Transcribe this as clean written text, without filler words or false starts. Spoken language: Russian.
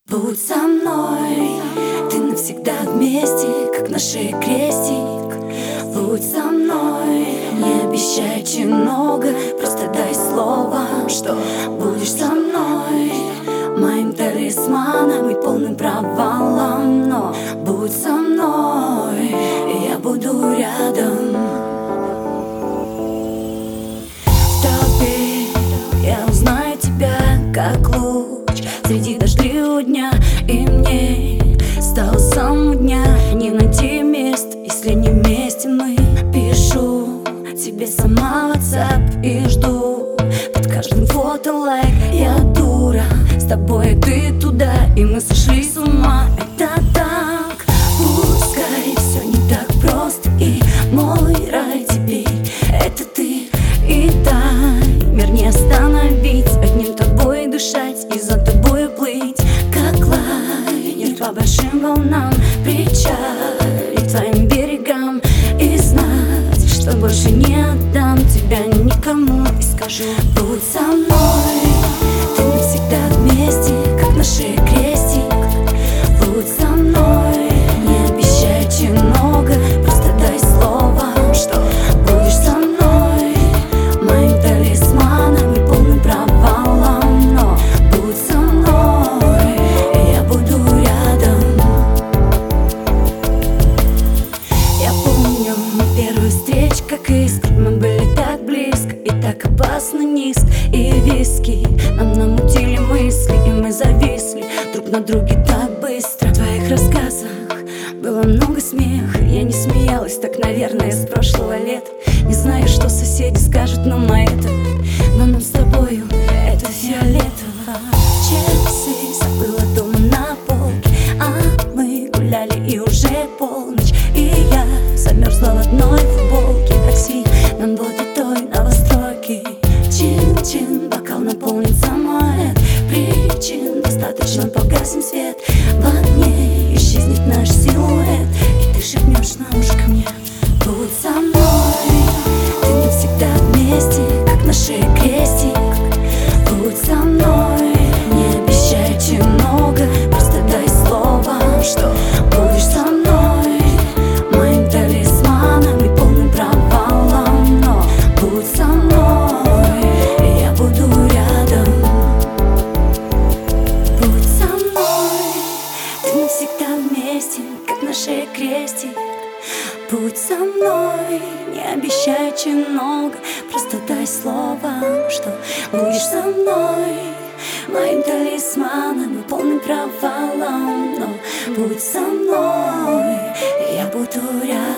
Будь со мной, ты навсегда вместе, как наш крестик. Будь со мной, не обещай много, просто дай слово, что будешь со мной. Моим талисманом и полным провалом, но будь со мной, и я буду рядом. В толпе я узнаю тебя, как луч среди дождливого дня. И мне стало с самого дня не найти мест, если не вместе мы. Пишу тебе сама в WhatsApp и жду под каждым фото лайк. Я дура, с тобой ты туда, и мы сошли с ума. Это так, пускай все не так просто, и мой рай теперь это ты. И таймер не остановить, одним тобой дышать и за тобой плыть, как лайнер по большим волнам, причалить к твоим берегам и знать, что больше не отдам тебя никому. И скажу: будь со мной, ты навсегда вместе, как наш крестик. Будь со мной, не обещай много, просто дай слово, что будешь со мной. Моим талисманом и полным провалом, но будь со мной, и я буду рядом. Я помню первую встречу, как искр. Мы были так близко и так опасно низко. И виски нам намутили мысли, и мы зависли друг на друге так быстро. В твоих рассказах было много смеха. Я не смеялась так, наверное, с прошлого лета. Не знаю, что соседи скажут нам на это, но нам с тобою это фиолетово. Часы забыла дома на полке, а мы гуляли и уже полночь. И я замерзла в одной футболке. Такси нам было той новостройки. Чин-чин, бокал наполнен самоэт. Причин достаточно, погасим свет. В окне исчезнет наш силуэт, и ты шепнешь на ушко мне: будь со мной, ты навсегда вместе, как наш крестик. Будь со мной, не обещай много, просто дай слово, что будешь со мной. Моим талисманом и полным провалом, но будь со мной, и я буду рядом. Будь со мной, ты навсегда вместе, как наш крестик. Будь со мной, не обещай много, просто дай слово, что будешь со мной. Моим талисманом и полным провалом, но будь со мной, и я буду рядом.